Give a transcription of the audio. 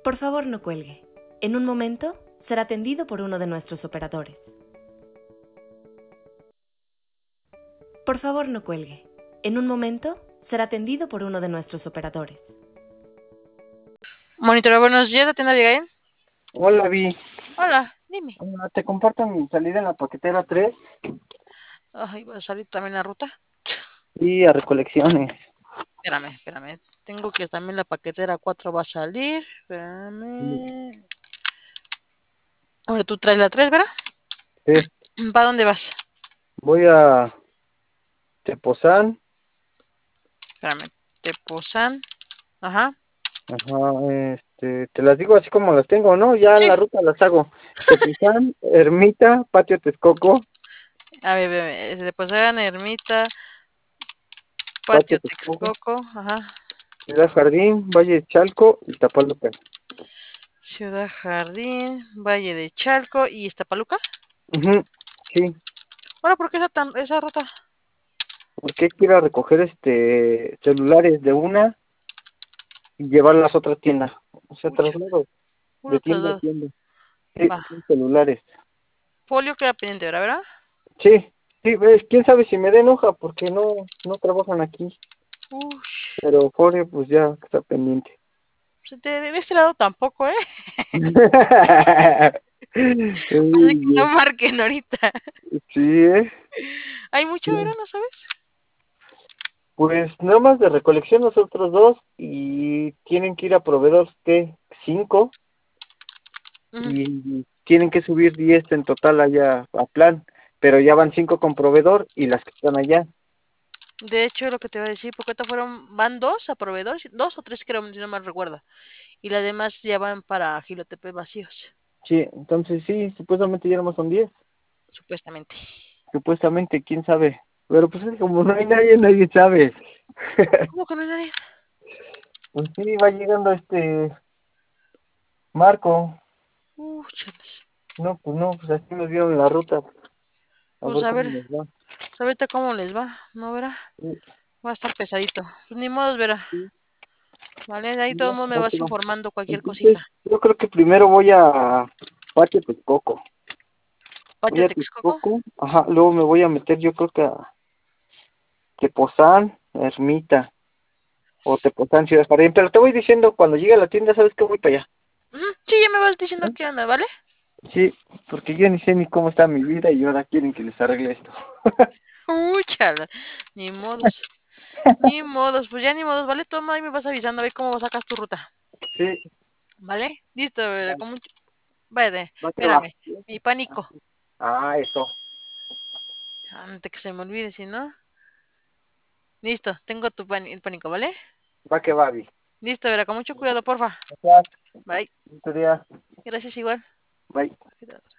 Por favor, no cuelgue. En un momento será atendido por uno de nuestros operadores. Por favor, no cuelgue. En un momento será atendido por uno de nuestros operadores. Monitora, buenos días, ¿la tienda Abigail? Hola, Vi. Hola, dime. Te comparto mi salida en la paquetera 3 Ay, ¿va a salir también la ruta? y a recolecciones. Espérame. Tengo que también la paquetera 4 va a salir. Espérame. Ahora tú traes la 3, ¿verdad? Sí, ¿Para dónde vas? voy a Tepozán. Espérame. Tepozán. Ajá. Ajá, te las digo así como las tengo, ¿no? Ya en Sí. la ruta las hago. Tepozán, Ermita, Patio Texcoco, A ver, Tepozán, Ermita, Patio Patio Texcoco, Texcoco. Ajá. Ciudad Jardín, Valle de Chalco y Tapaluca. Ciudad Jardín, Valle de Chalco y Iztapaluca. Ujú, sí, Bueno, ¿por qué esa ruta? porque quiero recoger celulares de una y llevar las otras tiendas. O sea, Pucha, traslado de puro tienda a traslado. tienda. Sí, Va. son celulares. Polio queda pendiente, ¿verdad? Sí, sí, ves, quién sabe si me den hoja porque no trabajan aquí, Ush. pero Jorge pues ya está pendiente. De este lado tampoco, ¿eh? Así que no Uy, marquen ahorita. sí, Hay mucho sí. verano, ¿sabes? Pues nada más de recolección nosotros dos y tienen que ir a proveedor T 5 Ujú. y tienen que subir 10 en total allá a plan, pero ya van 5 con proveedor y las que están allá. De hecho, lo que te voy a decir, porque ahorita van dos a proveedor, dos o tres creo, si no mal recuerdo. Y las demás ya van para Gilotepe vacíos, Sí, entonces sí, supuestamente ya nomás son 10. supuestamente. Supuestamente, quién sabe. Pero pues es como no hay nadie, nadie sabe. ¿Cómo que no hay nadie? Pues sí, va llegando Marco. Chales. No, pues así nos dieron la ruta. A Pues ver a cómo ver, nos va. ahorita cómo les va, ¿no verá? Sí, Va a estar pesadito. Pues ni modo, verá. sí, Vale, de ahí sí, todo el mundo me va vas que va. informando cualquier Entonces, cosita. yo creo que primero voy a Patio Texcoco. Voy Patio a Texcoco. Texcoco, ajá, luego me voy a meter yo creo que a Tepozán, Ermita, o Tepozán, Ciudad Jardín. Pero te voy diciendo, cuando llegue a la tienda, sabes que voy para allá. Ujú. Sí, ya me vas diciendo ¿Eh? qué onda, ¿vale? Sí, porque yo ni sé ni cómo está mi vida y ahora quieren que les arregle esto. Chala. Ni modos. Ni modos, pues ya ni modos, ¿vale? Toma, ahí me vas avisando a ver cómo sacas tu ruta. Sí, ¿Vale? Listo, ¿verdad? Con mucho... Vale, va que va. espérame. Mi pánico. Ah, eso. Antes que se me olvide, si no. Listo, tengo el pánico, ¿vale? Va que va, Vi. Listo, ¿verdad? Con mucho cuidado, porfa. Gracias. Bye. Bonito día. Gracias igual. Bye. Cuidado.